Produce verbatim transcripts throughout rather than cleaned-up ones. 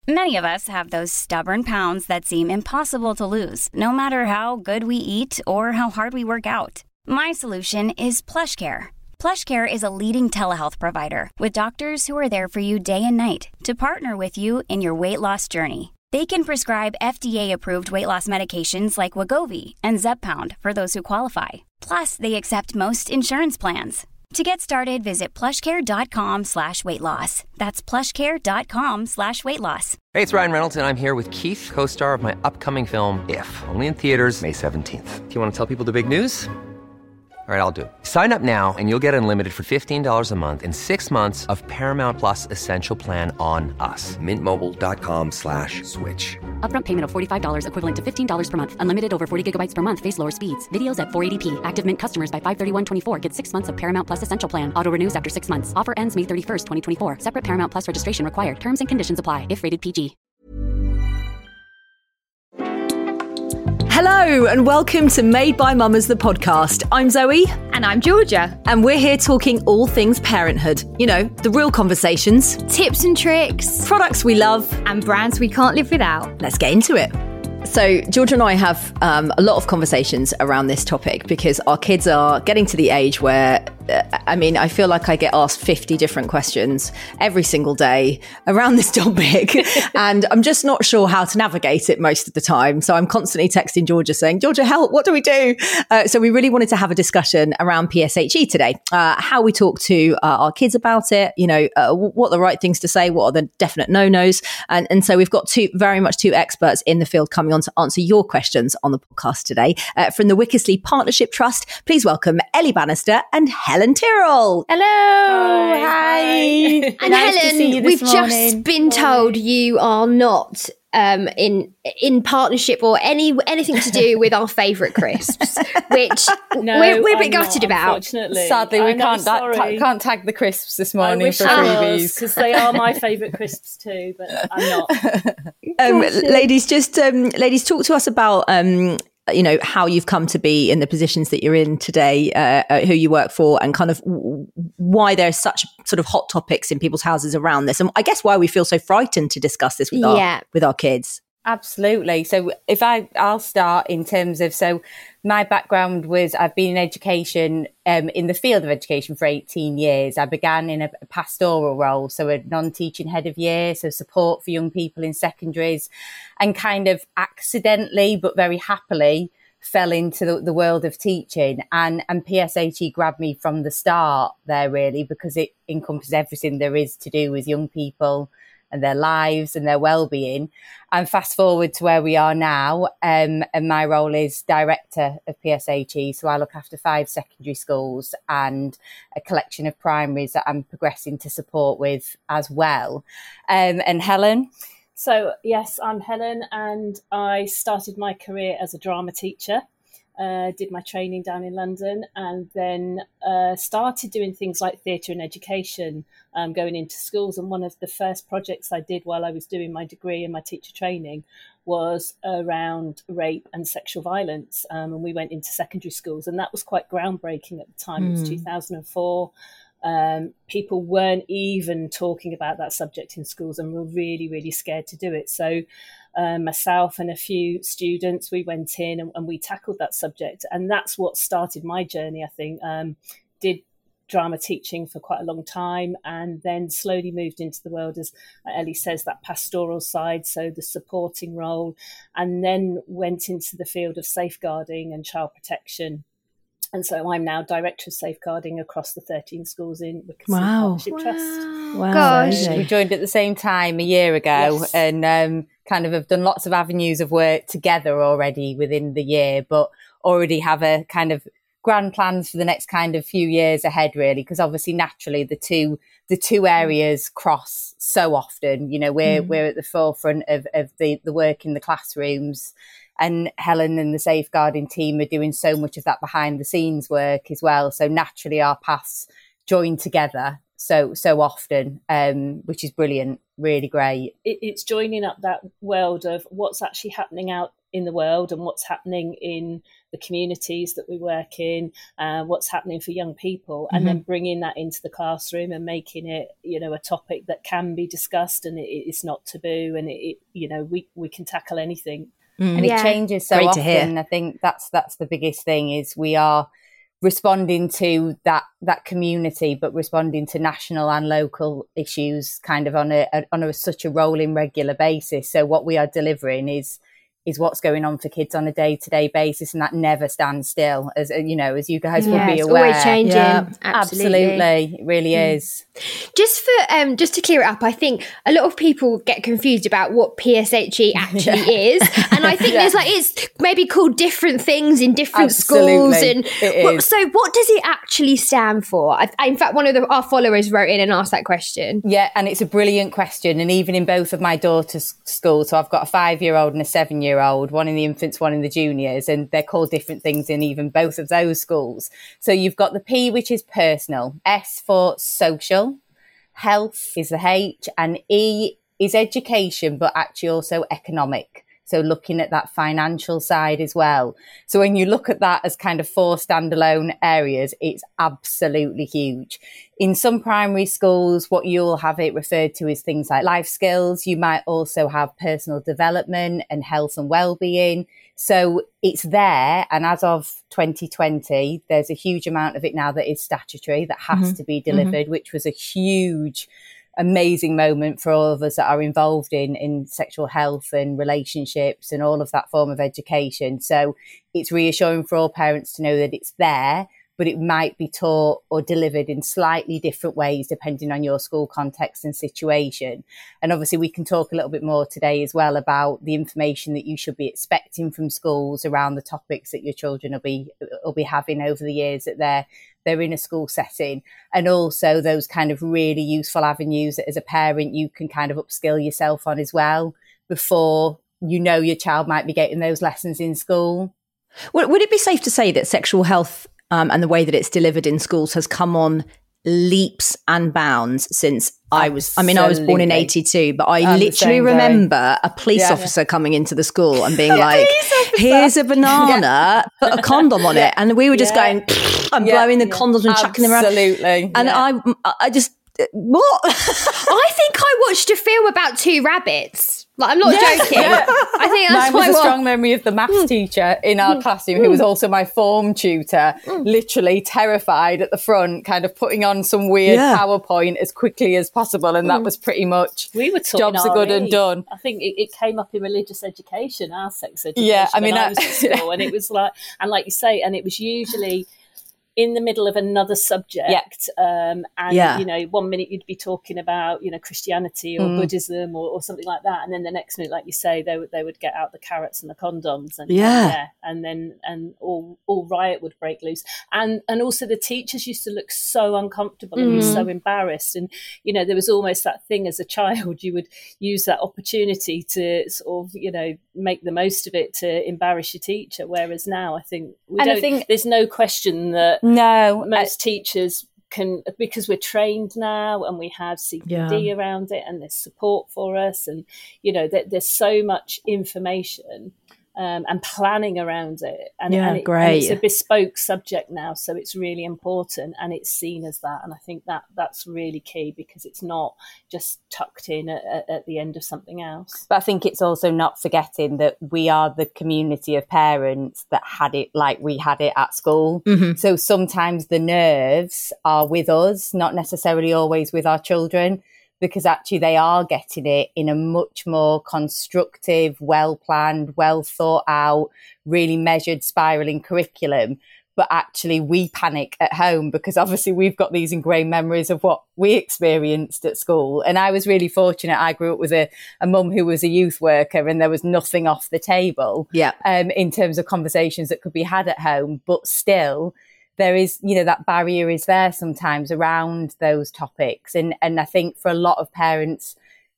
Many of us have those stubborn pounds that seem impossible to lose, no matter how good we eat or how hard we work out. My solution is PlushCare. PlushCare is a leading telehealth provider with doctors who are there for you day and night to partner with you in your weight loss journey. They can prescribe F D A-approved weight loss medications like Wegovy and Zepbound for those who qualify. Plus, they accept most insurance plans. To get started, visit plushcare.com slash weight loss. That's plushcare.com slash weight loss. Hey, it's Ryan Reynolds, and I'm here with Keith, co-star of my upcoming film, If, only in theaters May seventeenth. Do you want to tell people the big news? All right, I'll do it. Sign up now and you'll get unlimited for fifteen dollars a month and six months of Paramount Plus Essential Plan on us. Mintmobile.com slash switch. Upfront payment of forty-five dollars equivalent to fifteen dollars per month. Unlimited over forty gigabytes per month. Face lower speeds. Videos at four eighty p. Active Mint customers by five thirty-one twenty-four get six months of Paramount Plus Essential Plan. Auto renews after six months. Offer ends May thirty-first, twenty twenty-four. Separate Paramount Plus registration required. Terms and conditions apply if rated P G. Hello and welcome to Made by Mamas, the podcast. I'm Zoe. And I'm Georgia. And we're here talking all things parenthood. You know, the real conversations. Tips and tricks. Products we love. And brands we can't live without. Let's get into it. So Georgia and I have um, a lot of conversations around this topic because our kids are getting to the age where, uh, I mean, I feel like I get asked fifty different questions every single day around this topic. And I'm just not sure how to navigate it most of the time. So I'm constantly texting Georgia saying, Georgia, help, what do we do? Uh, so we really wanted to have a discussion around P S H E today, uh, how we talk to uh, our kids about it, you know, uh, what are the right things to say, what are the definite no-nos. And, and so we've got two very much two experts in the field coming on to answer your questions on the podcast today. Uh, from the Wickersley Partnership Trust, please welcome Ellie Bannister and Helen Tyrrell. Hello. Hi. Hi. And Nice to Helen, see you this we've morning. just been told you are not um, in in partnership or any anything to do with our favourite crisps, which No, we're, we're a bit I'm gutted not, about. Unfortunately, Sadly, we I know, can't, da- sorry. ta- can't tag the crisps this I morning wish for I was, freebies. because they are my favourite crisps too, but I'm not. Um, ladies, just um, ladies, talk to us about um, you know how you've come to be in the positions that you're in today, uh, uh, who you work for, and kind of w- why there's such sort of hot topics in people's houses around this, and I guess why we feel so frightened to discuss this with Yeah. our with our kids. Absolutely. So if I, I'll start in terms of, so my background was I've been in education, um, in the field of education for eighteen years. I began in a pastoral role, so a non-teaching head of year, so support for young people in secondaries, and kind of accidentally, but very happily, fell into the, the world of teaching. And, and P S H E grabbed me from the start there, really, because it encompasses everything there is to do with young people and their lives and their well-being. And fast forward to where we are now, um, and my role is director of P S H E. So I look after five secondary schools and a collection of primaries that I'm progressing to support with as well. Um, and Helen? So yes, I'm Helen, and I started my career as a drama teacher. Uh, did my training down in London, and then uh, started doing things like theatre and education, um, going into schools. And one of the first projects I did while I was doing my degree and my teacher training was around rape and sexual violence. Um, and we went into secondary schools, and that was quite groundbreaking at the time. Mm. It was two thousand four. Um, people weren't even talking about that subject in schools and were really, really scared to do it. So um, myself and a few students, we went in and, and we tackled that subject. And that's what started my journey, I think. Um, did drama teaching for quite a long time, and then slowly moved into the world, as Ellie says, that pastoral side, so the supporting role, and then went into the field of safeguarding and child protection. And so I'm now Director of Safeguarding across the thirteen schools in Wickersley Wow. Partnership Wow. Trust. Wow. Gosh. We joined at the same time a year ago, Yes. and um, kind of have done lots of avenues of work together already within the year, but already have a kind of grand plans for the next kind of few years ahead, really, because obviously naturally the two the two areas cross so often. You know, we're mm. we're at the forefront of, of the, the work in the classrooms, and Helen and the safeguarding team are doing so much of that behind the scenes work as well. So naturally our paths join together so so often, um, which is brilliant, really great. It, it's joining up that world of what's actually happening out in the world and what's happening in the communities that we work in, uh, what's happening for young people, and mm-hmm. then bringing that into the classroom and making it, you know, a topic that can be discussed and it, it's not taboo, and it, it, you know, we, we can tackle anything. Mm. And yeah. it changes so Great often. I think that's that's the biggest thing, is we are responding to that that community, but responding to national and local issues kind of on a, a on a, such a rolling regular basis. So what we are delivering is is what's going on for kids on a day-to-day basis, and that never stands still, as you know, as you guys yeah, will be aware. It's always changing. Yeah. Absolutely. Absolutely. It really mm. is. Just for um just to clear it up, I think a lot of people get confused about what P S H E actually yeah. is. And I think yeah. there's like, it's maybe called different things in different Absolutely. schools. And it what, is. So what does it actually stand for? I, I, in fact, one of the, our followers wrote in and asked that question. Yeah, and it's a brilliant question. And even in both of my daughter's schools, so I've got a five-year-old and a seven-year-old, one in the infants, one in the juniors, and they're called different things in even both of those schools. So you've got the P, which is personal, S for social, health is the H, and E is education, but actually also economic. So looking at that financial side as well. So when you look at that as kind of four standalone areas, it's absolutely huge. In some primary schools, what you'll have it referred to is things like life skills. You might also have personal development and health and well-being. So it's there. And as of twenty twenty, there's a huge amount of it now that is statutory, that has mm-hmm. to be delivered, mm-hmm. which was a huge amazing moment for all of us that are involved in in sexual health and relationships and all of that form of education. So it's reassuring for all parents to know that it's there, but it might be taught or delivered in slightly different ways depending on your school context and situation. And obviously we can talk a little bit more today as well about the information that you should be expecting from schools around the topics that your children will be will be having over the years that they're they're in a school setting, and also those kind of really useful avenues that as a parent you can kind of upskill yourself on as well before you know your child might be getting those lessons in school. Would, would it be safe to say that sexual health um, and the way that it's delivered in schools has come on leaps and bounds since I was, I mean, I was born in eighty-two, but I I'm literally remember a police yeah. officer coming into the school and being yeah. like, here's a banana, yeah. put a condom on yeah. it. And we were just yeah. going, and yeah. blowing the yeah. condoms and Absolutely. chucking them around. Absolutely. And yeah. I, I just, what? I think I watched a film about two rabbits. Like, I'm not yes, joking. Yeah. I think that's Mine was why a strong memory of the maths mm. teacher in our mm. classroom, who was also my form tutor, mm. literally terrified at the front, kind of putting on some weird yeah. PowerPoint as quickly as possible. And mm. that was pretty much we were taught jobs are good and done. I think it, it came up in religious education, our sex education. Yeah, I mean, when I, I was at school, and it was like, and like you say, and it was usually in the middle of another subject. Yeah. Um, and, yeah. you know, one minute you'd be talking about, you know, Christianity or mm. Buddhism or, or something like that. And then the next minute, like you say, they would, they would get out the carrots and the condoms and, yeah. and, yeah, and then, and all, all riot would break loose. And, and also the teachers used to look so uncomfortable and mm. be so embarrassed. And, you know, there was almost that thing as a child, you would use that opportunity to sort of, you know, make the most of it to embarrass your teacher. Whereas now I think, we and don't, I think there's no question that, No, most I, teachers can, because we're trained now and we have C P D yeah. around it and there's support for us, and you know that there's so much information um, and planning around it, and, yeah, and, it, great. and it's a bespoke subject now, so it's really important and it's seen as that, and I think that that's really key because it's not just tucked in at, at, at the end of something else. But I think it's also not forgetting that we are the community of parents that had it like we had it at school. Mm-hmm. So sometimes the nerves are with us, not necessarily always with our children, because actually they are getting it in a much more constructive, well-planned, well thought out, really measured spiralling curriculum. But actually we panic at home because obviously we've got these ingrained memories of what we experienced at school. And I was really fortunate. I grew up with a, a mum who was a youth worker, and there was nothing off the table yeah. um, in terms of conversations that could be had at home. But still, there is, you know, that barrier is there sometimes around those topics. And, and I think for a lot of parents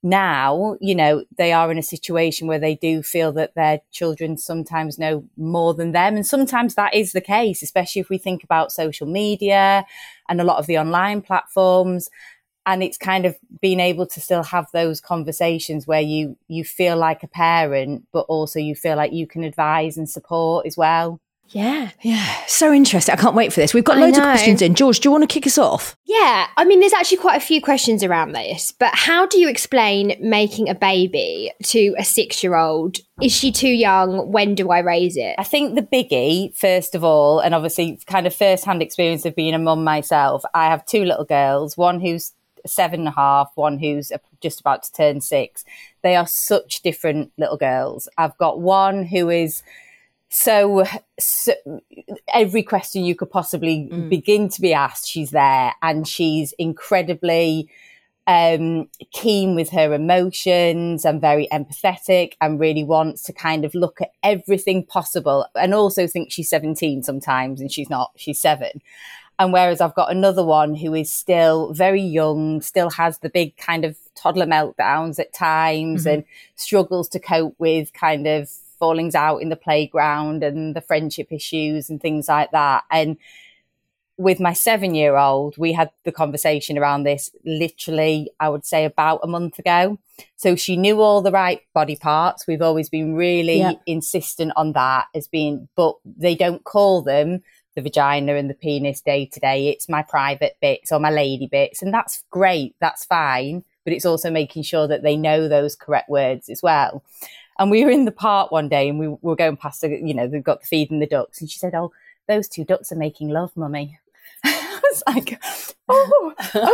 now, you know, they are in a situation where they do feel that their children sometimes know more than them. And sometimes that is the case, especially if we think about social media and a lot of the online platforms. And it's kind of being able to still have those conversations where you you feel like a parent, but also you feel like you can advise and support as well. Yeah. Yeah. So interesting. I can't wait for this. We've got I loads know. of questions in. George, do you want to kick us off? Yeah. I mean, there's actually quite a few questions around this, but how do you explain making a baby to a six-year-old? Is she too young? When do I raise it? I think the biggie, first of all, and obviously kind of first-hand experience of being a mum myself, I have two little girls, one who's seven and a half, one who's just about to turn six. They are such different little girls. I've got one who is so, so every question you could possibly mm. begin to be asked, she's there, and she's incredibly um, keen with her emotions and very empathetic and really wants to kind of look at everything possible, and also thinks she's seventeen sometimes, and she's not, she's seven. And whereas I've got another one who is still very young, still has the big kind of toddler meltdowns at times mm-hmm. and struggles to cope with kind of fallings out in the playground and the friendship issues and things like that. And with my seven-year-old, we had the conversation around this literally, I would say, about a month ago. So she knew all the right body parts. We've always been really yeah. insistent on that as being, but they don't call them the vagina and the penis day to day. It's my private bits or my lady bits. And that's great. That's fine. But it's also making sure that they know those correct words as well. And we were in the park one day and we were going past, the, you know, they've got the feeding the ducks. And she said, oh, those two ducks are making love, mummy. I was like, oh,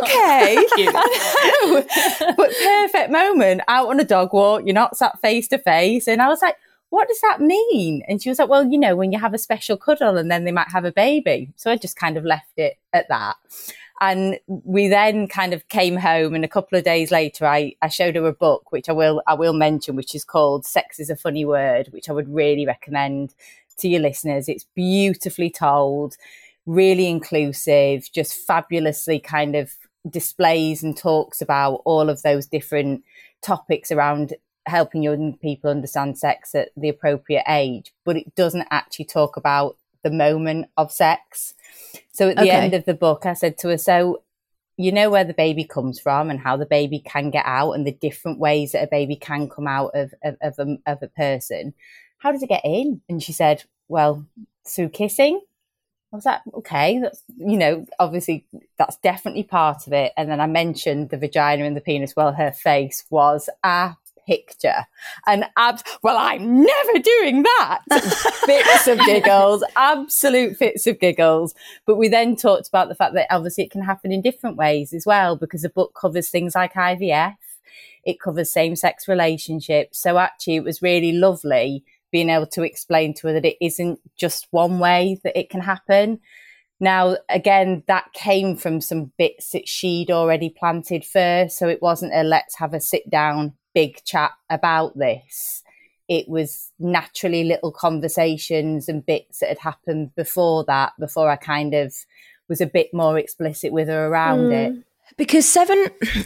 okay. But perfect moment out on a dog walk. You're not sat face to face. And I was like, what does that mean? And she was like, well, you know, when you have a special cuddle and then they might have a baby. So I just kind of left it at that. And we then kind of came home, and a couple of days later, I, I showed her a book, which I will I will mention, which is called Sex is a Funny Word, which I would really recommend to your listeners. It's beautifully told, really inclusive, just fabulously kind of displays and talks about all of those different topics around helping young people understand sex at the appropriate age, but it doesn't actually talk about the moment of sex. So at the okay. end of the book, I said to her, so you know where the baby comes from and how the baby can get out and the different ways that a baby can come out of, of, of, a, of a person. How does it get in? And she said, well, through kissing. I was like, okay, that's, you know, obviously that's definitely part of it. And then I mentioned the vagina and the penis. Well, her face was a picture. And abs- well, I'm never doing that. Fits of giggles, absolute fits of giggles. But we then talked about the fact that obviously it can happen in different ways as well, because the book covers things like I V F. It covers same-sex relationships. So actually it was really lovely being able to explain to her that it isn't just one way that it can happen. Now, again, that came from some bits that she'd already planted first. So it wasn't a let's have a sit down big chat about this. It was naturally little conversations and bits that had happened before that, before I kind of was a bit more explicit with her around mm. it. Because seven,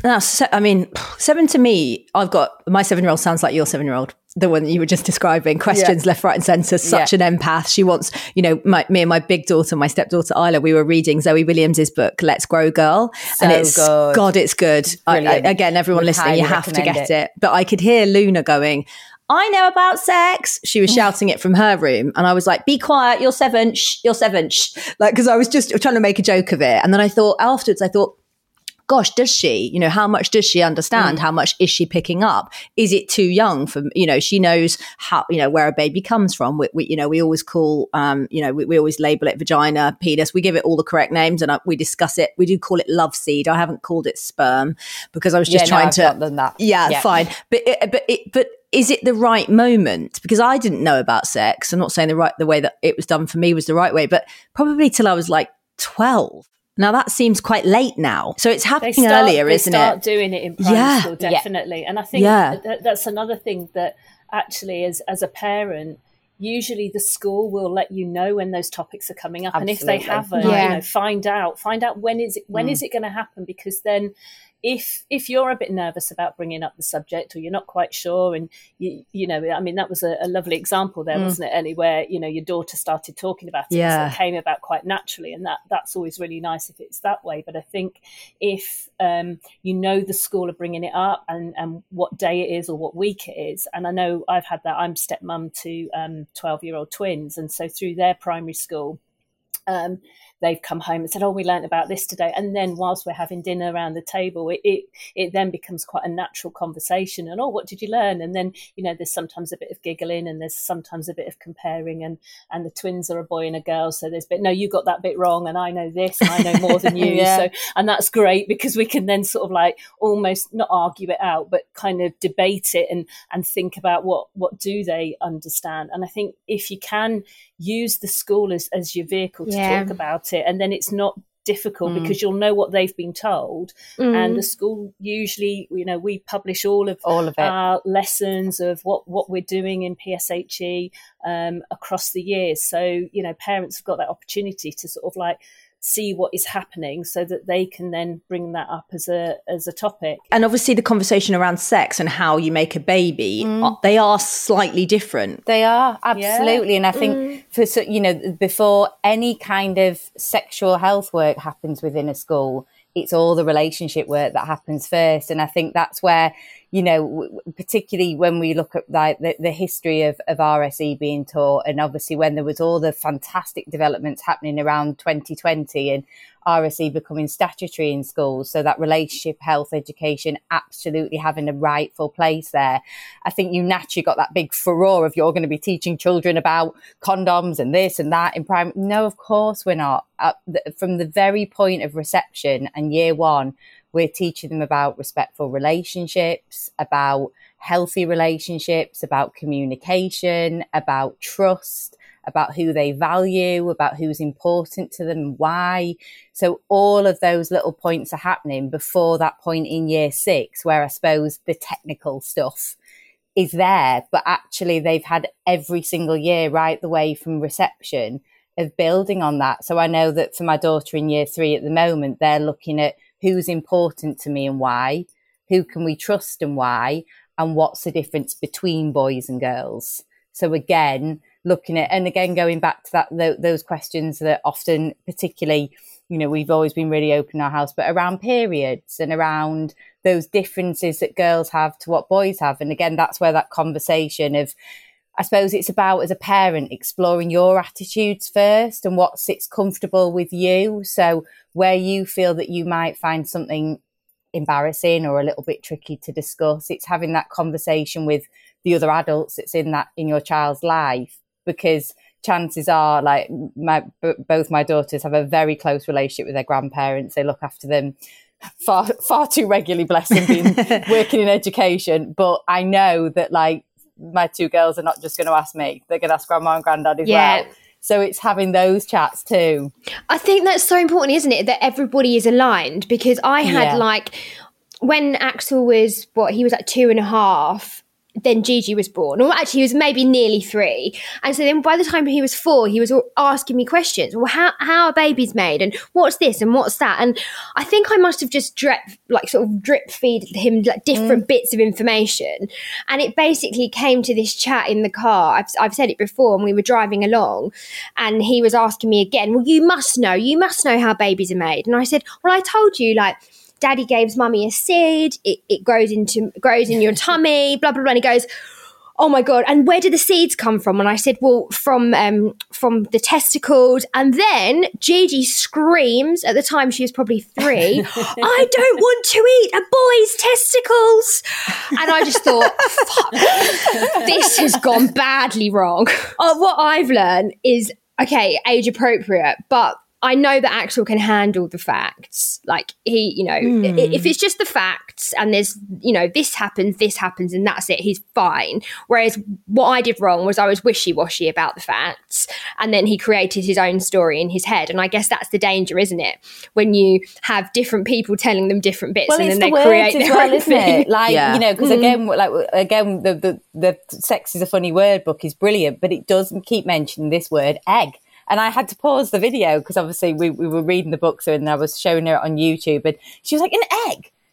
I mean, seven to me, I've got, my seven-year-old sounds like your seven-year-old, the one that you were just describing, questions yeah. left, right and centre, such yeah. an empath. She wants, you know, my, me and my big daughter, my stepdaughter Isla, we were reading Zoe Williams's book, Let's Grow Girl. So and it's, good. God, it's good. I, I, again, everyone Would listening, you have to get it. it. But I could hear Luna going, I know about sex. She was shouting it from her room. And I was like, be quiet. You're seven. Shh, you're seven. Shh. Like, because I was just trying to make a joke of it. And then I thought afterwards, I thought, gosh, does she, you know, how much does she understand? Mm. How much is she picking up? Is it too young for, you know, she knows how, you know, where a baby comes from. We, we you know, we always call, um, you know, we, we always label it vagina, penis. We give it all the correct names and uh, we discuss it. We do call it love seed. I haven't called it sperm because I was just yeah, trying no, to. I've done that. Yeah, yeah, fine. But, it, but, it, but is it the right moment? Because I didn't know about sex. I'm not saying the right, the way that it was done for me was the right way, but probably till I was like twelve. Now that seems quite late now. So it's happening start, earlier, isn't it? They start doing it in primary yeah. school, definitely. Yeah. And I think yeah. that, that's another thing that actually as, as a parent, usually the school will let you know when those topics are coming up. Absolutely. And if they haven't, yeah. you know, find out, find out when is it, when mm. is it going to happen? Because then if if you're a bit nervous about bringing up the subject, or you're not quite sure, and you you know, I mean, that was a, a lovely example there, mm. wasn't it, Ellie, where, you know, your daughter started talking about it, yeah. so it came about quite naturally, and that that's always really nice if it's that way. But I think if um, you know the school are bringing it up, and, and what day it is or what week it is, and I know I've had that, I'm stepmum to um, twelve-year-old twins, and so through their primary school, um, they've come home and said, oh, we learnt about this today. And then whilst we're having dinner around the table, it, it it then becomes quite a natural conversation. And, oh, what did you learn? And then, you know, there's sometimes a bit of giggling, and there's sometimes a bit of comparing, and and the twins are a boy and a girl. So there's bit, no, you got that bit wrong, and I know this, and I know more than you. yeah. So, and that's great, because we can then sort of like almost not argue it out, but kind of debate it and and think about what, what do they understand. And I think if you can use the school as, as your vehicle to yeah. talk about it, and then it's not difficult mm. because you'll know what they've been told. Mm. And the school usually, you know, we publish all of, all of it. our lessons of what, what we're doing in P S H E um, across the years. So, you know, parents have got that opportunity to sort of like see what is happening, so that they can then bring that up as a as a topic. And obviously the conversation around sex and how you make a baby, mm. they are slightly different. They are, absolutely. Yeah. And I think mm. for, you know, before any kind of sexual health work happens within a school, it's all the relationship work that happens first. And I think that's where, you know, particularly when we look at like the, the history of, of R S E being taught, and obviously when there was all the fantastic developments happening around twenty twenty and R S E becoming statutory in schools, so that relationship health education absolutely having a rightful place there. I think you naturally got that big furore of you're going to be teaching children about condoms and this and that in primary. No, of course we're not. Uh, the, from the very point of reception and year one, we're teaching them about respectful relationships, about healthy relationships, about communication, about trust, about who they value, about who's important to them, why. So all of those little points are happening before that point in year six, where I suppose the technical stuff is there. But actually they've had every single year right the way from reception of building on that. So I know that for my daughter in year three at the moment, they're looking at who's important to me and why, who can we trust and why, and what's the difference between boys and girls. So again, looking at, and again, going back to that, th- those questions that often, particularly, you know, we've always been really open in our house, but around periods and around those differences that girls have to what boys have. And again, that's where that conversation of, I suppose it's about, as a parent, exploring your attitudes first and what sits comfortable with you. So where you feel that you might find something embarrassing or a little bit tricky to discuss, it's having that conversation with the other adults that's in that in your child's life, because chances are, like, my b- both my daughters have a very close relationship with their grandparents. They look after them far far too regularly, bless them, being working in education. But I know that, like, my two girls are not just going to ask me, they're going to ask grandma and granddad as yeah. well. So it's having those chats too. I think that's so important, isn't it? That everybody is aligned, because I had yeah. like, when Axel was, what, he was like two and a half, then Gigi was born. Or actually, he was maybe nearly three. And so then by the time he was four, he was asking me questions. Well, how, how are babies made? And what's this? And what's that? And I think I must have just drip, like sort of drip feed him like different mm. bits of information. And it basically came to this chat in the car. I've, I've said it before, and we were driving along, and he was asking me again, well, you must know, you must know how babies are made. And I said, well, I told you, like, Daddy gave mummy a seed, it, it grows into grows in your tummy, blah, blah, blah. And he goes, oh my God, and where do the seeds come from? And I said, well, from um, from the testicles. And then Gigi screams, at the time she was probably three, I don't want to eat a boy's testicles. And I just thought, fuck, this has gone badly wrong. Uh, what I've learned is, okay, age appropriate, but I know that Axel can handle the facts. Like, he, you know, mm. if it's just the facts and there's, you know, this happens, this happens, and that's it, he's fine. Whereas what I did wrong was I was wishy-washy about the facts, and then he created his own story in his head. And I guess that's the danger, isn't it? When you have different people telling them different bits, well, and then the they create their well, own thing. It? Like, yeah. you know, because mm. again, like again, the, the the sex is a funny word book is brilliant, but it does keep mentioning this word egg. And I had to pause the video because obviously we, we were reading the book, so and I was showing her on YouTube, and she was like, an egg?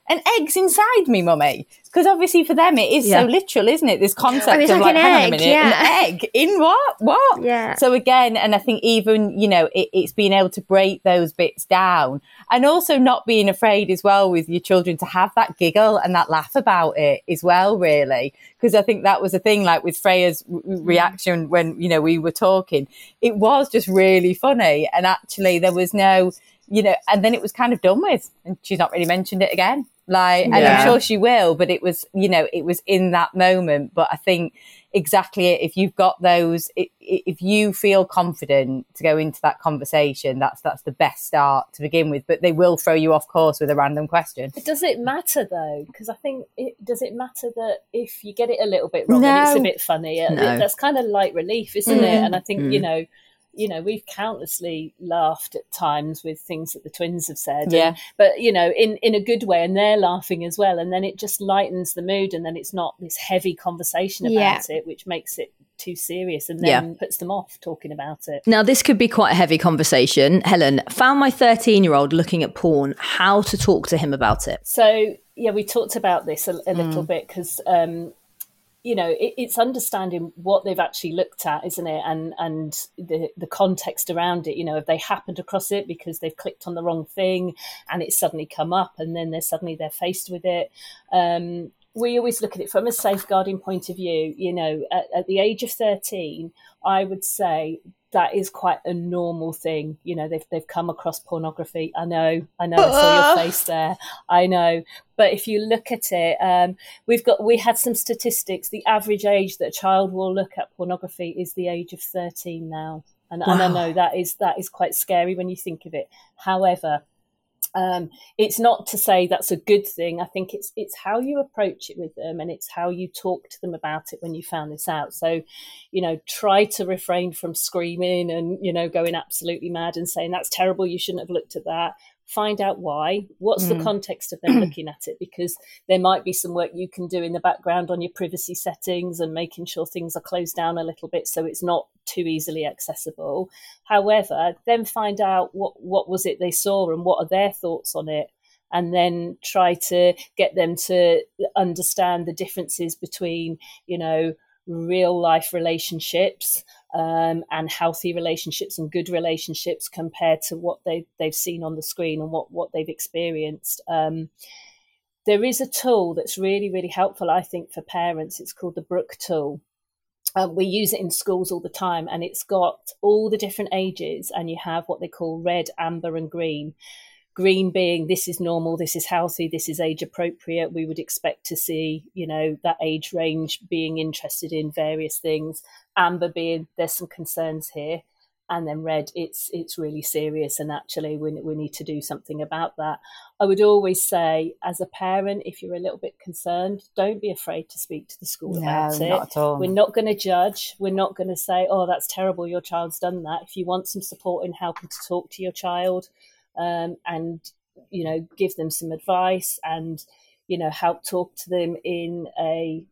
an egg's inside me, mummy. Because obviously for them it is yeah. so literal, isn't it? This concept oh, of like, like, hang egg, on a minute, yeah. an egg in what? What? Yeah. So again, and I think even, you know, it, it's being able to break those bits down and also not being afraid as well with your children to have that giggle and that laugh about it as well, really. Because I think that was a thing, like with Freya's r- reaction when, you know, we were talking, it was just really funny. And actually there was no, you know, and then it was kind of done with and she's not really mentioned it again. Like, and yeah. I'm sure she will, but it was, you know, it was in that moment. But I think exactly if you've got those, if you feel confident to go into that conversation, that's that's the best start to begin with. But they will throw you off course with a random question. Does it matter though? Because I think, it, does it matter that if you get it a little bit wrong no. and it's a bit funny, no. it, that's kind of light relief, isn't mm. it? And I think, mm. you know, you know, we've countlessly laughed at times with things that the twins have said, yeah. and, but you know, in, in a good way, and they're laughing as well. And then it just lightens the mood, and then it's not this heavy conversation about yeah. it, which makes it too serious and then yeah. puts them off talking about it. Now, this could be quite a heavy conversation. Helen, found my thirteen-year-old looking at porn. How to talk to him about it? So, yeah, we talked about this a, a little mm. bit because, um, you know, it, it's understanding what they've actually looked at, isn't it? And and the, the context around it, you know, if they happened across it because they've clicked on the wrong thing and it's suddenly come up and then they're suddenly they're faced with it. Um, we always look at it from a safeguarding point of view. You know, at, at the age of thirteen, I would say that is quite a normal thing. You know, they've they've come across pornography. I know, I know, I saw your face there. I know. But if you look at it, um, we've got we had some statistics. The average age that a child will look at pornography is the age of thirteen now. And, wow. and I know that is that is quite scary when you think of it. However, Um, it's not to say that's a good thing. I think it's it's how you approach it with them and it's how you talk to them about it when you found this out. So, you know, try to refrain from screaming and, you know, going absolutely mad and saying, that's terrible, you shouldn't have looked at that. Find out why. What's mm. the context of them looking at it? Because there might be some work you can do in the background on your privacy settings and making sure things are closed down a little bit so it's not too easily accessible. However, then find out what, what was it they saw and what are their thoughts on it. And then try to get them to understand the differences between, you know, real life relationships um, and healthy relationships and good relationships compared to what they, they've seen on the screen and what, what they've experienced. Um, there is a tool that's really, really helpful, I think, for parents. It's called the Brook tool. Um, we use it in schools all the time, and it's got all the different ages, and you have what they call red, amber and green. Green being this is normal, this is healthy, this is age appropriate. We would expect to see, you know, that age range being interested in various things. Amber being there's some concerns here. And then red, it's it's really serious and actually we, we need to do something about that. I would always say as a parent, if you're a little bit concerned, don't be afraid to speak to the school no, about it. Not at all. We're not going to judge. We're not going to say, oh, that's terrible, your child's done that. If you want some support in helping to talk to your child, Um, and, you know, give them some advice and, you know, help talk to them in a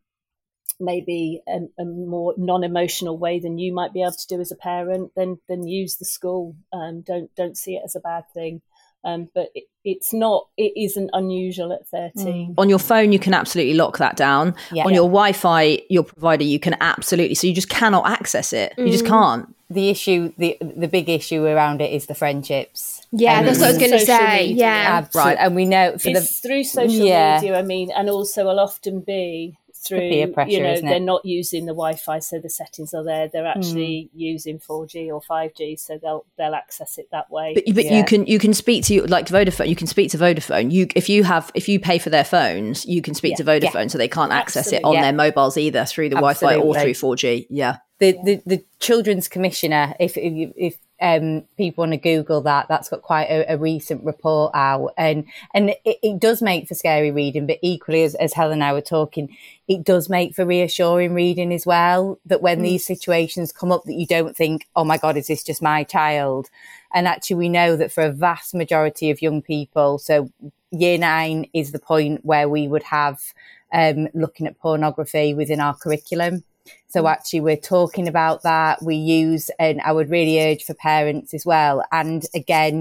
maybe a, a more non-emotional way than you might be able to do as a parent, then then use the school. Um, don't don't see it as a bad thing. Um, but it, it's not, it isn't unusual at thirteen. Mm. On your phone, you can absolutely lock that down. Yeah. On yeah. your Wi-Fi, your provider, you can absolutely, so you just cannot access it. Mm. You just can't. The issue, the the big issue around it is the friendships. Yeah, um, that's what I was going to say. Media. Yeah. Absolutely. Right. And we know for it's the, through social yeah. media, I mean, and also will often be through, peer pressure, you know, isn't it? they're not using the Wi-Fi, so the settings are there. They're actually mm. using four G or five G, so they'll they'll access it that way. But, but yeah. you can you can speak to like Vodafone. You can speak to Vodafone. You if you have if you pay for their phones, you can speak yeah. to Vodafone, yeah. so they can't access Absolutely. it on yeah. their mobiles either through the Absolutely. Wi-Fi or through four G. Yeah. The, the the Children's Commissioner, if if, if um, people want to Google that, that's got quite a, a recent report out, and and it, it does make for scary reading, but equally, as, as Helen and I were talking, it does make for reassuring reading as well. That when mm. these situations come up, that you don't think, "Oh my God, is this just my child?" And actually, we know that for a vast majority of young people, so year nine is the point where we would have um, looking at pornography within our curriculum. So actually we're talking about that. We use, and I would really urge for parents as well. And again,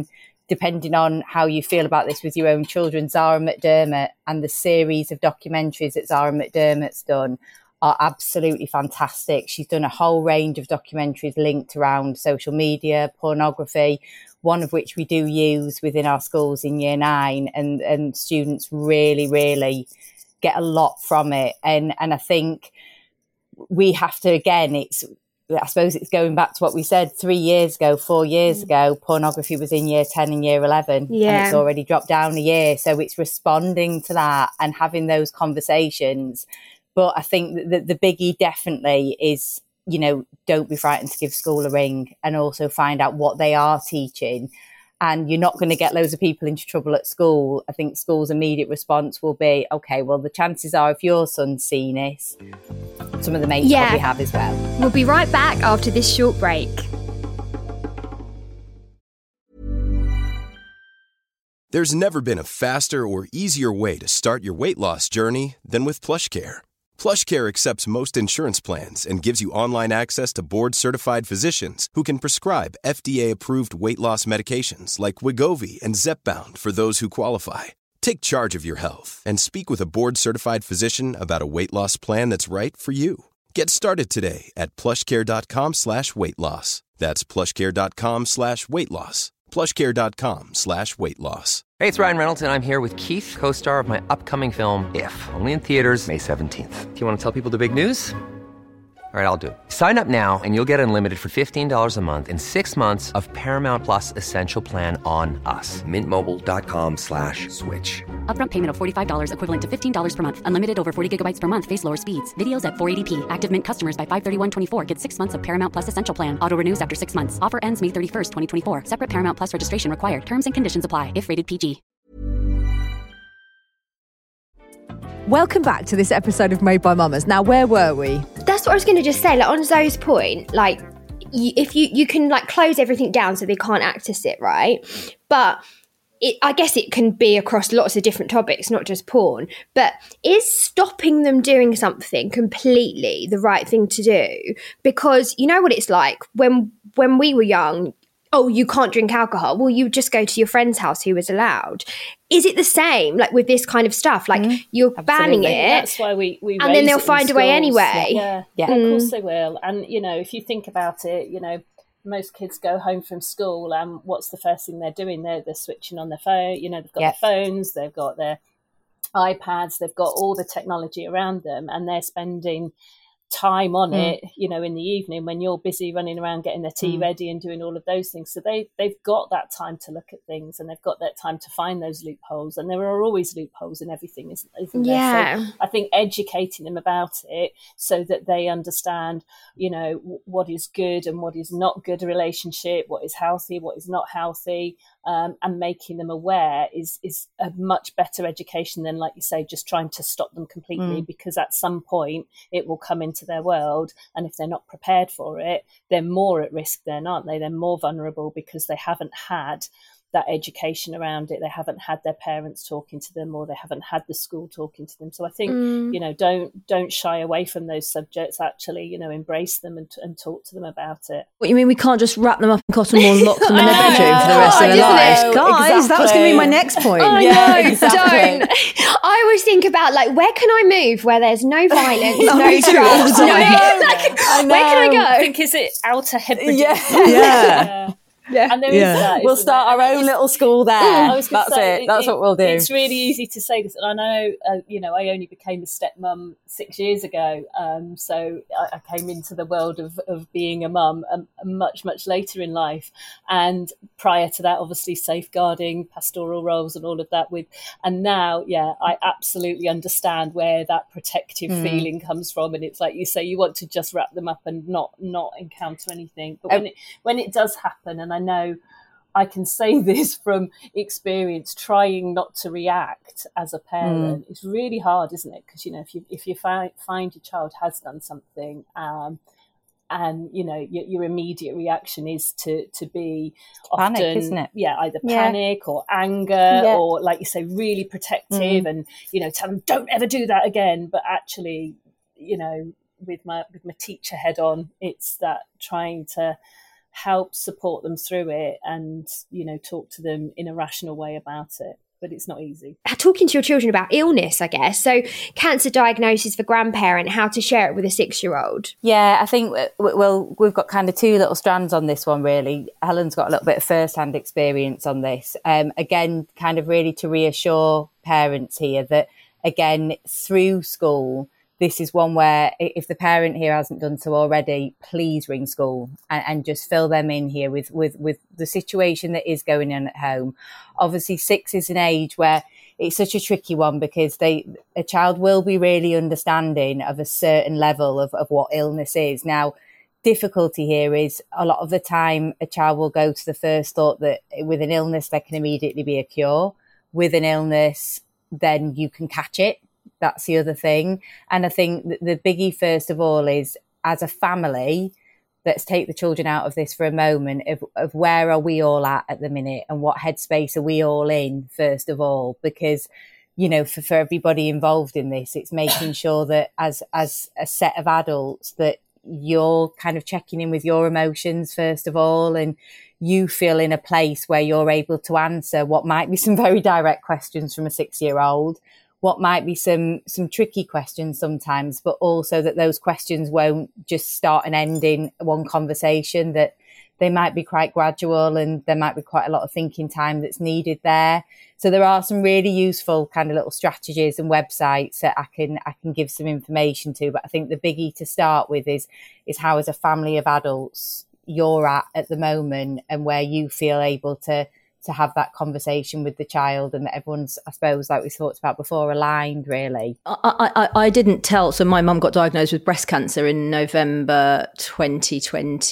depending on how you feel about this with your own children, Zara McDermott and the series of documentaries that Zara McDermott's done are absolutely fantastic. She's done a whole range of documentaries linked around social media, pornography, one of which we do use within our schools in year nine, and, and students really, really get a lot from it. And, and I think we have to, again, it's, I suppose it's going back to what we said three years ago, four years mm. ago, pornography was in year ten and year eleven, yeah. and it's already dropped down a year. So it's responding to that and having those conversations. But I think that the biggie definitely is, you know, don't be frightened to give school a ring, and also find out what they are teaching. And you're not going to get loads of people into trouble at school. I think school's immediate response will be, okay, well, the chances are if your son's seen this, some of the mates yeah. probably have as well. We'll be right back after this short break. There's never been a faster or easier way to start your weight loss journey than with PlushCare. PlushCare accepts most insurance plans and gives you online access to board-certified physicians who can prescribe F D A-approved weight loss medications like Wegovy and Zepbound for those who qualify. Take charge of your health and speak with a board-certified physician about a weight loss plan that's right for you. Get started today at plushcare.com slash weight loss. That's plushcare.com slash weight loss. plushcare.com slash weight loss. Hey, it's Ryan Reynolds, and I'm here with Keith, co-star of my upcoming film, If, only in theaters May seventeenth. Do you want to tell people the big news? All right, I'll do it. Sign up now and you'll get unlimited for fifteen dollars a month and six months of Paramount Plus Essential Plan on us. Mint Mobile dot com slash switch. Upfront payment of forty-five dollars equivalent to fifteen dollars per month. Unlimited over forty gigabytes per month. Face lower speeds. Videos at four eighty p. Active Mint customers by five thirty-one twenty-four get six months of Paramount Plus Essential Plan. Auto renews after six months. Offer ends May thirty-first, twenty twenty-four. Separate Paramount Plus registration required. Terms and conditions apply if rated P G. Welcome back to this episode of Made by Mamas. Now, where were we? That's what I was going to just say. Like, on Zoe's point, like, you, if you you can like close everything down so they can't access it, right? But it, I guess it can be across lots of different topics, not just porn. But is stopping them doing something completely the right thing to do? Because you know what it's like when when we were young. Oh, you can't drink alcohol. Well, you just go to your friend's house who was allowed. Is it the same, like with this kind of stuff? Like mm, you're absolutely. banning it. That's why we, we and then they'll find a way anyway. Yeah, yeah. Mm. Of course they will. And, you know, if you think about it, you know, most kids go home from school and what's the first thing they're doing? They're, they're switching on their phone. You know, they've got yes. their phones, they've got their iPads, they've got all the technology around them, and they're spending time on mm. it, you know, in the evening when you're busy running around getting their tea mm. ready and doing all of those things. So they, they've got that time to look at things, and they've got that time to find those loopholes. And there are always loopholes in everything, isn't, isn't there? Yeah. So I think educating them about it so that they understand, you know, w- what is good and what is not good a relationship, what is healthy, what is not healthy, um, and making them aware is, is a much better education than, like you say, just trying to stop them completely, mm. because at some point it will come into their world, and if they're not prepared for it, they're more at risk then, aren't they? They're more vulnerable because they haven't had that education around it. They haven't had their parents talking to them, or they haven't had the school talking to them. So I think, mm. you know, don't don't shy away from those subjects. Actually, you know, embrace them and, and talk to them about it. What you mean? We can't just wrap them up in cotton wool and lock them in their bedroom for the rest of their lives, guys? Exactly. That was going to be my next point. Oh, yeah, no, exactly. don't. I always think about like, where can I move where there's no violence, no, no drugs, no, no. like, I know. where can I go? I think is it Outer Hebrides? Yeah. Yeah. yeah. Yeah. And there Yeah. is that. We'll isn't start there? our own little school there. I was gonna That's say, it. That's what we'll do. It's really easy to say this, and I know, uh, you know, I only became a stepmum six years ago, um, so I, I came into the world of, of being a mum um, much, much later in life, and prior to that, obviously safeguarding, pastoral roles, and all of that. With, and now, yeah, I absolutely understand where that protective mm. feeling comes from, and it's like you say, you want to just wrap them up and not not encounter anything, but when it when it does happen, and I know. I can say this from experience, trying not to react as a parent. Mm. It's really hard, isn't it? Because, you know, if you if you find, find your child has done something um, and, you know, your, your immediate reaction is to, to be often, panic, isn't it? Yeah, either yeah. panic or anger yeah. or, like you say, really protective mm. and, you know, tell them, don't ever do that again. But actually, you know, with my with my teacher head on, it's that trying to help support them through it and, you know, talk to them in a rational way about it. But it's not easy. Talking to your children about illness, I guess. So cancer diagnosis for grandparent, how to share it with a six-year-old. Yeah, I think, well, we've got kind of two little strands on this one, really. Helen's got a little bit of first-hand experience on this. Um, again, kind of really to reassure parents here that, again, through school, this is one where if the parent here hasn't done so already, please ring school and, and just fill them in here with, with, with the situation that is going on at home. Obviously, six is an age where it's such a tricky one because they a child will be really understanding of a certain level of, of what illness is. Now, difficulty here is a lot of the time a child will go to the first thought that with an illness, there can immediately be a cure. With an illness, then you can catch it. That's the other thing. And I think the biggie, first of all, is as a family, let's take the children out of this for a moment of, of where are we all at at the minute and what headspace are we all in, first of all, because, you know, for, for everybody involved in this, it's making sure that as, as a set of adults that you're kind of checking in with your emotions, first of all, and you feel in a place where you're able to answer what might be some very direct questions from a six-year-old, what might be some some tricky questions sometimes, but also that those questions won't just start and end in one conversation, that they might be quite gradual and there might be quite a lot of thinking time that's needed there. So there are some really useful kind of little strategies and websites that I can I can give some information to. But I think the biggie to start with is is how, as a family of adults, you're at at the moment and where you feel able to to have that conversation with the child and that everyone's, I suppose, like we talked about before, aligned, really. I, I, I didn't tell. So my mum got diagnosed with breast cancer in November twenty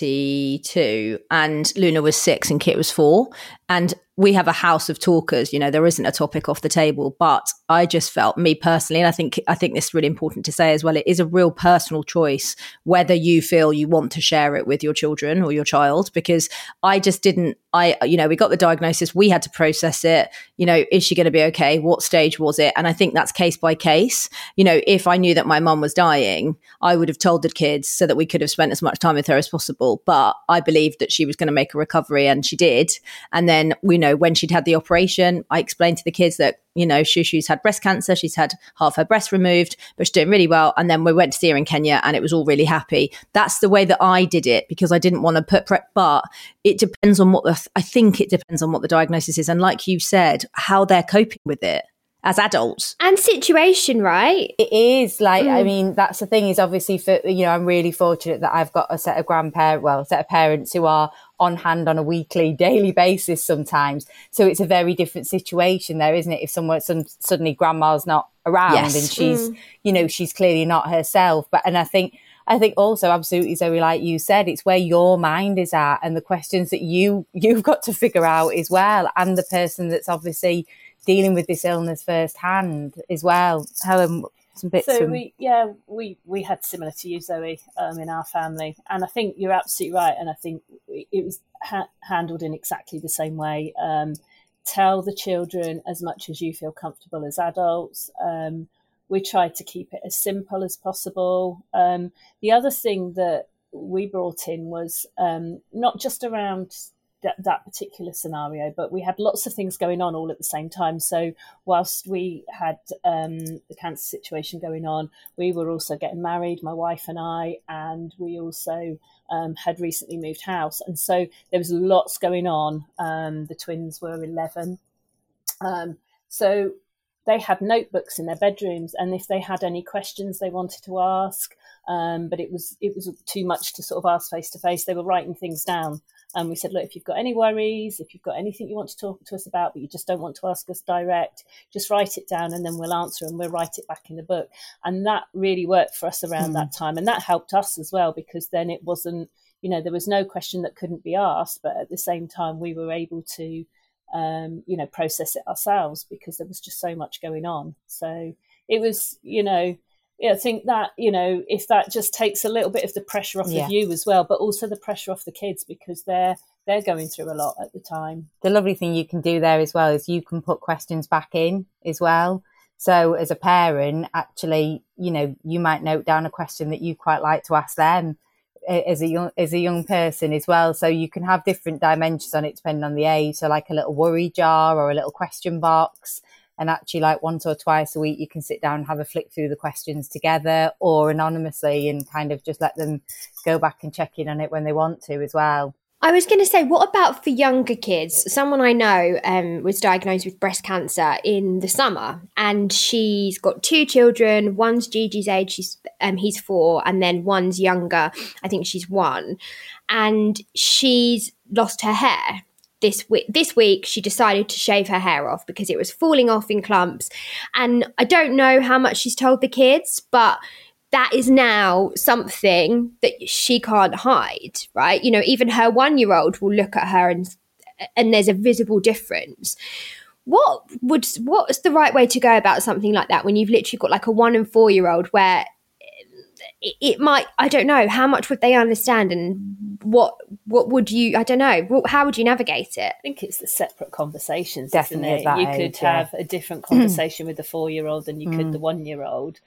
twenty-two and Luna was six and Kit was four. And we have a house of talkers, you know, there isn't a topic off the table, but I just felt, me personally, and I think I think this is really important to say as well, it is a real personal choice whether you feel you want to share it with your children or your child, because I just didn't, I, you know, we got the diagnosis, we had to process it, you know, is she going to be okay? What stage was it? And I think that's case by case. You know, if I knew that my mum was dying, I would have told the kids so that we could have spent as much time with her as possible. But I believed that she was going to make a recovery and she did. And then we know when she'd had the operation, I explained to the kids that, you know, Shushu's had breast cancer. She's had half her breast removed, but she's doing really well. And then we went to see her in Kenya and it was all really happy. That's the way that I did it because I didn't want to put prep, but it depends on what the, I think it depends on what the diagnosis is. And like you said, how they're coping with it as adults. And situation, right? It is like, Mm. I mean, that's the thing is obviously for, you know, I'm really fortunate that I've got a set of grandparents, well, a set of parents who are on hand on a weekly, daily basis sometimes. So it's a very different situation there, isn't it? If someone, some, suddenly grandma's not around Yes. and she's, Mm. you know, she's clearly not herself. But, and I think, I think also absolutely, Zoe, like you said, it's where your mind is at and the questions that you, you've got to figure out as well. And the person that's obviously dealing with this illness firsthand as well. Helen, some bits So from... we, yeah, we, we had similar to you, Zoe, um, in our family. And I think you're absolutely right. And I think it was ha- handled in exactly the same way. Um, tell the children as much as you feel comfortable as adults. Um, we tried to keep it as simple as possible. Um, the other thing that we brought in was um, not just around that, that particular scenario, but we had lots of things going on all at the same time. So whilst we had um, the cancer situation going on, we were also getting married, my wife and I, and we also um, had recently moved house. And so there was lots going on. Um, the twins were eleven. Um, so they had notebooks in their bedrooms, and if they had any questions they wanted to ask, um, but it was it was too much to sort of ask face to face, they were writing things down. And we said, look, if you've got any worries, if you've got anything you want to talk to us about, but you just don't want to ask us direct, just write it down and then we'll answer and we'll write it back in the book. And that really worked for us around mm. that time. And that helped us as well, because then it wasn't, you know, there was no question that couldn't be asked, but at the same time, we were able to, um, you know, process it ourselves because there was just so much going on. So it was, you know, yeah, I think that, you know, if that just takes a little bit of the pressure off yeah. of you as well, but also the pressure off the kids because they're they're going through a lot at the time. The lovely thing you can do there as well is you can put questions back in as well. So as a parent, actually, you know, you might note down a question that you quite like to ask them as a young as a young person as well. So you can have different dimensions on it depending on the age. So like a little worry jar or a little question box. And actually, like once or twice a week, you can sit down and have a flick through the questions together or anonymously and kind of just let them go back and check in on it when they want to as well. I was going to say, what about for younger kids? Someone I know um, was diagnosed with breast cancer in the summer, and she's got two children. One's Gigi's age, she's, um, he's four, and then one's younger, I think she's one. And she's lost her hair. This week, this week, she decided to shave her hair off because it was falling off in clumps. And I don't know how much she's told the kids, but that is now something that she can't hide, right? You know, even her one-year-old will look at her and and there's a visible difference. What would what's the right way to go about something like that when you've literally got like a one and four-year-old where it, it might, I don't know, how much would they understand and what what would you, I don't know, how would you navigate it? I think it's the separate conversations, definitely. Isn't it? That you age, could yeah. have a different conversation with the four-year-old than you could Mm. the one-year-old.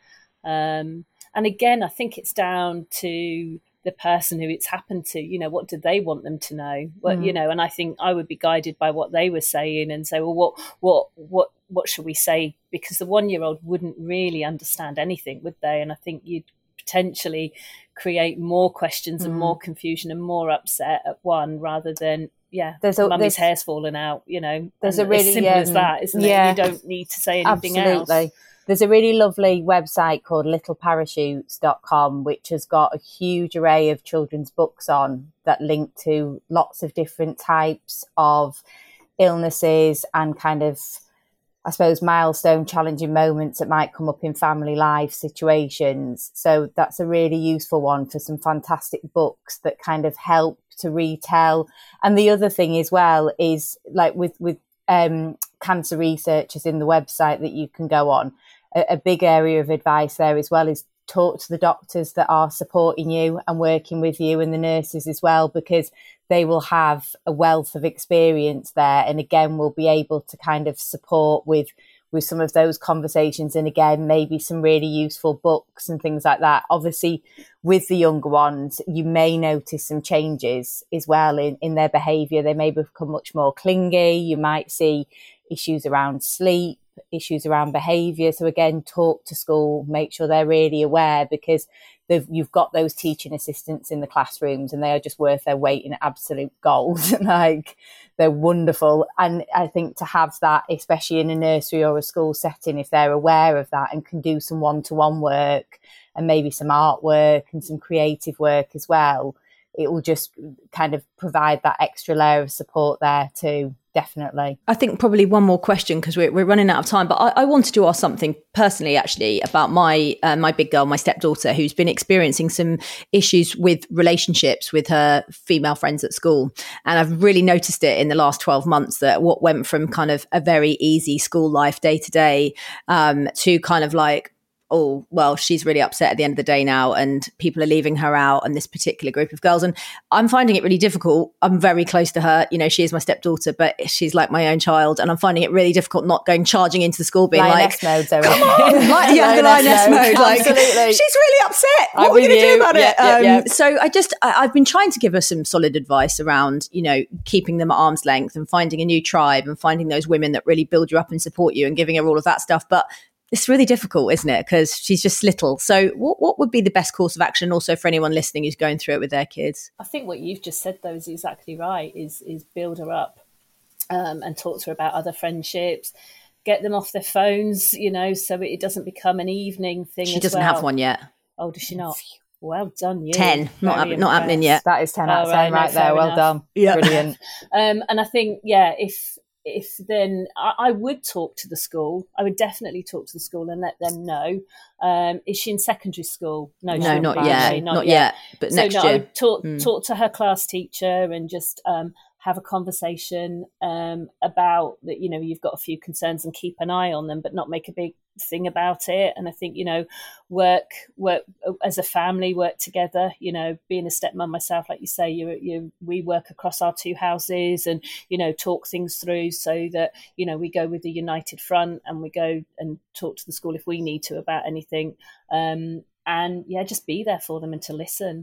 Um, and again, I think it's down to the person who it's happened to. You know, what do they want them to know? What Mm. you know, and I think I would be guided by what they were saying and say, well, what what what what should we say? Because the one-year-old wouldn't really understand anything, would they? And I think you'd potentially create more questions and Mm. more confusion and more upset at one rather than yeah, There's a- mummy's there's- hair's fallen out, you know. There's and a really as simple as um, that, isn't yeah, it? You don't need to say anything absolutely. else. There's a really lovely website called little parachutes dot com, which has got a huge array of children's books on that link to lots of different types of illnesses and kind of, I suppose, milestone challenging moments that might come up in family life situations. So that's a really useful one for some fantastic books that kind of help to retell. And the other thing as well is like with, with um, cancer researchers in the website that you can go on, a, a big area of advice there as well is talk to the doctors that are supporting you and working with you and the nurses as well, because they will have a wealth of experience there and again will be able to kind of support with with some of those conversations and again maybe some really useful books and things like that. Obviously with the younger ones you may notice some changes as well in, in their behaviour. They may become much more clingy. You might see issues around sleep, issues around behaviour. So again, talk to school, make sure they're really aware because they've, you've got those teaching assistants in the classrooms and they are just worth their weight in absolute gold. Like they're wonderful. And I think to have that, especially in a nursery or a school setting, if they're aware of that and can do some one-to-one work and maybe some artwork and some creative work as well, it will just kind of provide that extra layer of support there too. Definitely. I think probably one more question because we're, we're running out of time, but I, I wanted to ask something personally actually about my uh, my big girl, my stepdaughter, who's been experiencing some issues with relationships with her female friends at school. And I've really noticed it in the last twelve months that what went from kind of a very easy school life day to day um, to kind of like, oh, well, she's really upset at the end of the day now and people are leaving her out and this particular group of girls. And I'm finding it really difficult. I'm very close to her. You know, she is my stepdaughter, but she's like my own child. And I'm finding it really difficult not going charging into the school being Lioness like, mode, Zoe. come on, like, yeah, the lioness mode. Like, absolutely. She's really upset. What I'm are we going with to do you. about Yep, it? yep, Um, yep. So I just, I, I've been trying to give her some solid advice around, you know, keeping them at arm's length and finding a new tribe and finding those women that really build you up and support you and giving her all of that stuff. But it's really difficult, isn't it? Because she's just little. So what, what would be the best course of action also for anyone listening who's going through it with their kids? I think what you've just said, though, is exactly right, is is build her up um, and talk to her about other friendships, get them off their phones, you know, so it doesn't become an evening thing She as doesn't well. have one yet. Oh, does she not? Well done, you. ten. Not, Very hap- not happening impressed. yet. That is ten out of Oh, ten right, right, no, there. fair Well enough. done. Yeah. Brilliant. Um, and I think, yeah, if if then I, I would talk to the school. I would definitely talk to the school and let them know. Um, is she in secondary school? No, she's No, in not primary, yet. Not yet. But so next no, year. I would talk Mm. talk to her class teacher and just um, have a conversation um, about that. You know, you've got a few concerns and keep an eye on them, but not make a big thing about it. And I think, you know, work work as a family, work together. You know, being a stepmom myself, like you say, you you we work across our two houses and, you know, talk things through so that, you know, we go with a united front and we go and talk to the school if we need to about anything. Um, and yeah, just be there for them and to listen.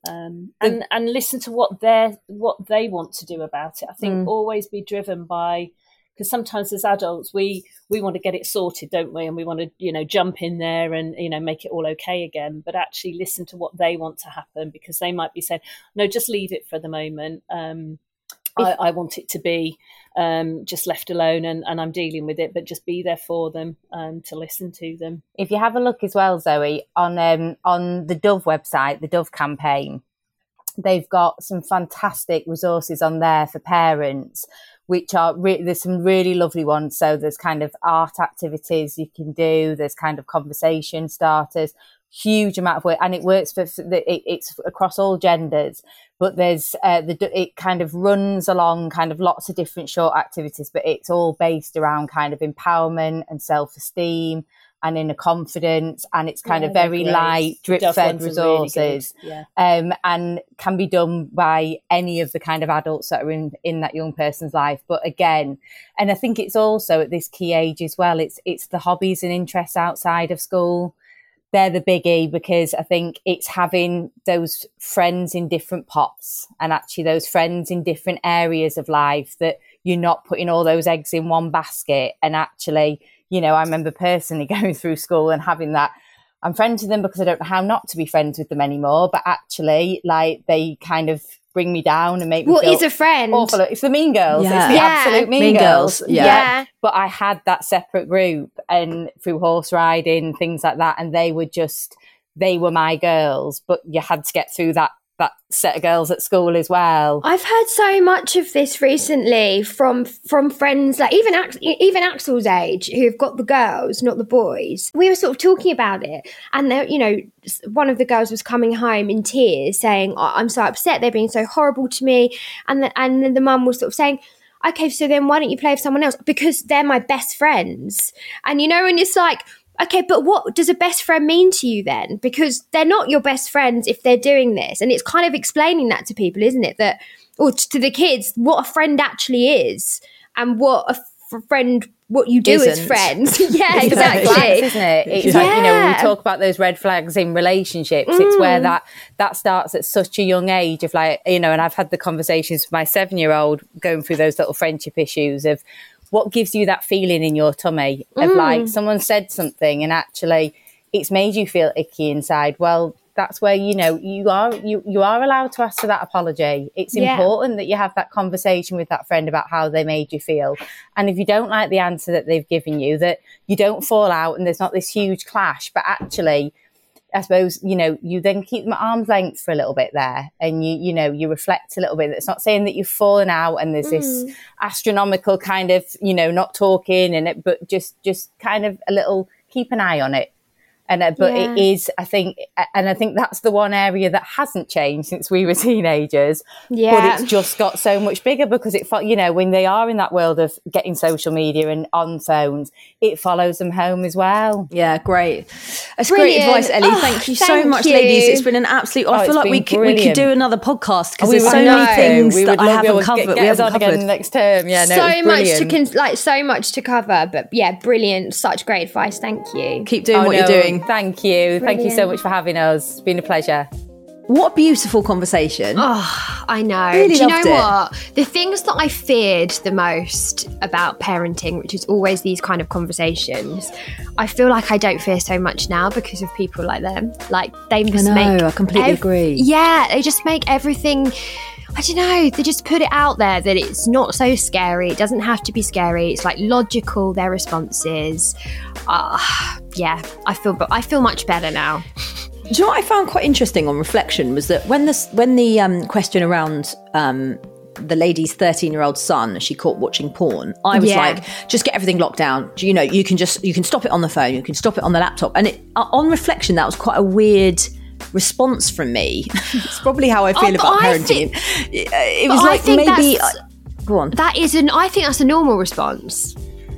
Um, and and listen to what they what they want to do about it. I think mm. always be driven by, because sometimes as adults we we want to get it sorted, don't we? And we want to, you know, jump in there and, you know, make it all okay again. But actually listen to what they want to happen, because they might be saying, no, just leave it for the moment. Um, I, I want it to be um, just left alone, and, and I'm dealing with it, but just be there for them, um, to listen to them. If you have a look as well, Zoe, on um, on the Dove website, the Dove campaign, they've got some fantastic resources on there for parents, which are, re- there's some really lovely ones. So there's kind of art activities you can do, there's kind of conversation starters, huge amount of work, and it works for, it, it's across all genders. But there's uh, the it kind of runs along kind of lots of different short activities, but it's all based around kind of empowerment and self-esteem and inner confidence, and it's kind yeah, of very light, drip-fed resources, really yeah. um, and can be done by any of the kind of adults that are in, in that young person's life. But again, and I think it's also at this key age as well, it's it's the hobbies and interests outside of school. They're the biggie, because I think it's having those friends in different pots, and actually those friends in different areas of life, that you're not putting all those eggs in one basket. And actually, you know, I remember personally going through school and having that, I'm friends with them because I don't know how not to be friends with them anymore. But actually, like, they kind of bring me down and make me what feel is a friend? Awful. It's the mean girls. Yeah. It's the yeah. absolute mean, mean girls. girls. Yeah. yeah. But I had that separate group, and through horse riding, things like that. And they were just, they were my girls, but you had to get through that that set of girls at school as well. I've heard so much of this recently from from friends, like even even Axel's age, who've got the girls, not the boys. We were sort of talking about it, and you know, one of the girls was coming home in tears, saying, oh, "I'm so upset. They're being so horrible to me," and the, and then the mum was sort of saying, "Okay, so then why don't you play with someone else? Because they're my best friends." And you know, and it's like, okay, but what does a best friend mean to you then? Because they're not your best friends if they're doing this. And it's kind of explaining that to people, isn't it? That, or to the kids, what a friend actually is, and what a f- friend, what you do Isn't. as friends. Yeah, It's exactly. the red flags, isn't it? It's yeah. like, you know, when we talk about those red flags in relationships, mm. it's where that that starts at such a young age of, like, you know, and I've had the conversations with my seven-year-old going through those little friendship issues of, what gives you that feeling in your tummy of mm. like someone said something and actually it's made you feel icky inside? Well, that's where, you know, you are you, you are allowed to ask for that apology. It's yeah. important that you have that conversation with that friend about how they made you feel. And if you don't like the answer that they've given you, that you don't fall out and there's not this huge clash, but actually, I suppose, you know, you then keep them at arm's length for a little bit there, and you, you know, you reflect a little bit. It's not saying that you've fallen out and there's mm. this astronomical kind of, you know, not talking and it, but just, just kind of a little, keep an eye on it. And, uh, but yeah. it is, I think, and I think that's the one area that hasn't changed since we were teenagers. Yeah. But it's just got so much bigger because it, you know, when they are in that world of getting social media and on phones, it follows them home as well. Yeah, great. That's Brilliant. great advice, Ellie. Oh, thank you thank so much, you. ladies. It's been an absolute. Oh, I feel like we could, we could do another podcast because we there's so would, many no. things we that I haven't get, covered. Get, get we us haven't on covered again next term. Yeah, no, so much brilliant. to con- like so much to cover, but yeah, brilliant. Such great advice. Thank you. Keep doing oh, what no, you're doing. Thank you. Brilliant. Thank you so much for having us. It's been a pleasure. What a beautiful conversation. Oh, I know. Really Do you know loved it. what? The things that I feared the most about parenting, which is always these kind of conversations, I feel like I don't fear so much now because of people like them. Like, they just I know, make... I completely ev- agree. Yeah, they just make everything... I don't know, they just put it out there that it's not so scary. It doesn't have to be scary. It's like logical, their responses. Uh, yeah, I feel I feel much better now. Do you know what I found quite interesting on reflection was that when the, when the um, question around um, the lady's thirteen-year-old son, she caught watching porn, I was yeah. like, just get everything locked down. You know, you can just, you can stop it on the phone, you can stop it on the laptop. And it, uh, on reflection, that was quite a weird response from me. It's probably how I feel oh, about I parenting. Think, it was like maybe uh, go on. That is an I think that's a normal response.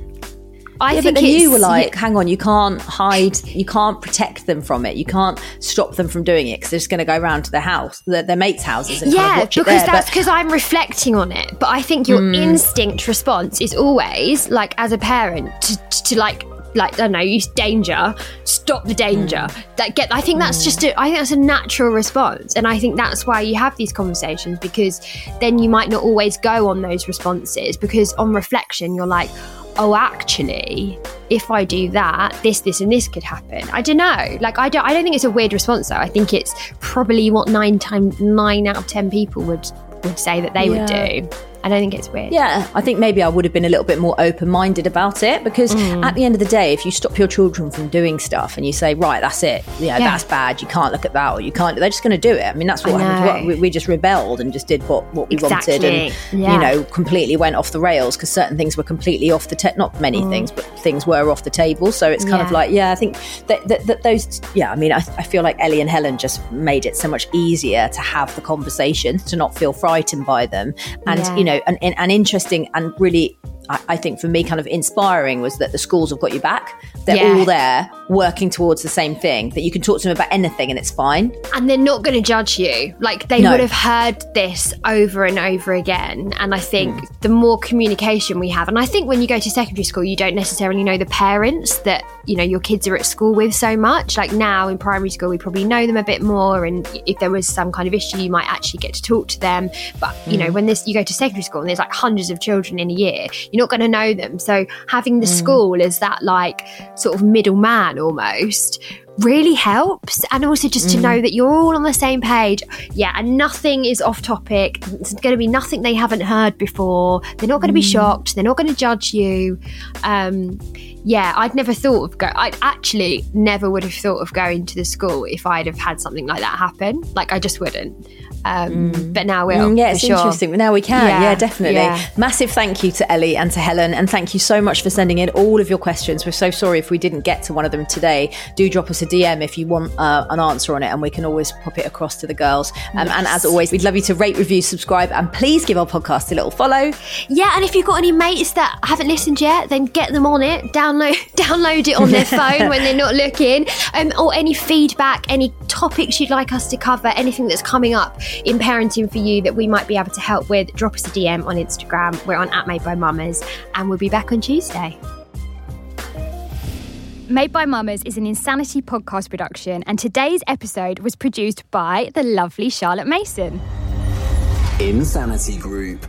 I yeah, think but then it's, you were like, yeah. hang on, you can't hide, you can't protect them from it, you can't stop them from doing it because they're just going to go around to their house, their, their mates' houses and yeah, kind of watch because it there. that's because I'm reflecting on it. But I think your mm. instinct response is always like, as a parent, to, to like like, I don't know, use danger, stop the danger. Mm. That get, I think that's mm. just, a, I think that's a natural response. And I think that's why you have these conversations, because then you might not always go on those responses, because on reflection, you're like, oh, actually, if I do that, this, this, and this could happen. I don't know. Like, I don't, I don't think it's a weird response though. I think it's probably what nine times, nine out of ten people would, would say that they yeah. would do. I don't think it's weird. Yeah, I think maybe I would have been a little bit more open-minded about it, because mm. at the end of the day, if you stop your children from doing stuff and you say, right, that's it, yeah, yeah. that's bad, you can't look at that, or you can't, they're just going to do it. I mean, that's what happened. What, we just rebelled and just did what, what we exactly. wanted, and, yeah. you know, completely went off the rails, because certain things were completely off the, te- not many mm. things, but things were off the table. So it's kind yeah. of like, yeah, I think that, that, that those, yeah, I mean, I, I feel like Ellie and Helen just made it so much easier to have the conversations, to not feel frightened by them. And, yeah. you know, and, and, and interesting and really, I, I think for me, kind of inspiring was that the schools have got your back. They're yeah. all there working towards the same thing, that you can talk to them about anything and it's fine. And they're not going to judge you. Like, they no. would have heard this over and over again. And I think mm. the more communication we have, and I think when you go to secondary school, you don't necessarily know the parents that, you know, your kids are at school with so much. Like, now in primary school, we probably know them a bit more. And if there was some kind of issue, you might actually get to talk to them. But, you mm. know, when this, you go to secondary school and there's like hundreds of children in a year, you're not going to know them. So having the mm. school as that like sort of middleman almost really helps. And also just to mm. know that you're all on the same page. Yeah, and nothing is off topic. It's going to be nothing they haven't heard before. They're not going to be mm. shocked. They're not going to judge you. Um, yeah, I'd never thought of go. I'd actually never would have thought of going to the school if I'd have had something like that happen. Like, I just wouldn't. Um, mm. But now we'll. Mm, yeah, it's sure. interesting. Now we can. Yeah, yeah definitely. Yeah. Massive thank you to Ellie and to Helen. And thank you so much for sending in all of your questions. We're so sorry if we didn't get to one of them today. Do drop us a D M if you want uh, an answer on it, and we can always pop it across to the girls. Um, yes. And as always, we'd love you to rate, review, subscribe, and please give our podcast a little follow. Yeah, and if you've got any mates that haven't listened yet, then get them on it. Download download it on their phone when they're not looking. Um, or any feedback, any topics you'd like us to cover, anything that's coming up in parenting for you that we might be able to help with, drop us a D M on Instagram. We're on at Made by Mamas, and we'll be back on Tuesday. Made by Mamas is an Insanity podcast production, and today's episode was produced by the lovely Charlotte Mason. Insanity Group.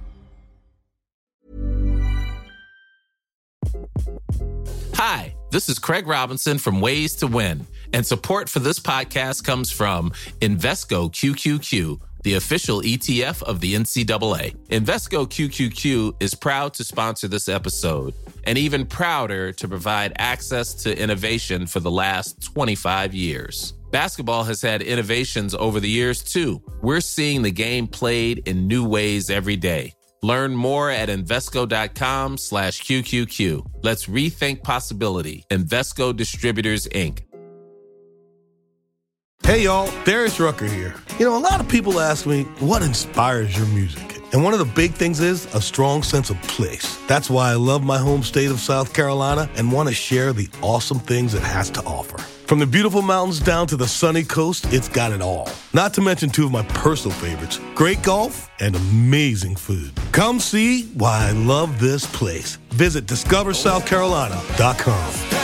Hi, this is Craig Robinson from Ways to Win, and support for this podcast comes from Invesco Q Q Q, the official E T F of the N C double A. Invesco Q Q Q is proud to sponsor this episode, and even prouder to provide access to innovation for the last twenty-five years. Basketball has had innovations over the years, too. We're seeing the game played in new ways every day. Learn more at Invesco.com slash QQQ. Let's rethink possibility. Invesco Distributors, Incorporated. Hey, y'all. Darius Rucker here. You know, a lot of people ask me, what inspires your music? And one of the big things is a strong sense of place. That's why I love my home state of South Carolina and want to share the awesome things it has to offer. From the beautiful mountains down to the sunny coast, it's got it all. Not to mention two of my personal favorites, great golf and amazing food. Come see why I love this place. Visit discover south carolina dot com.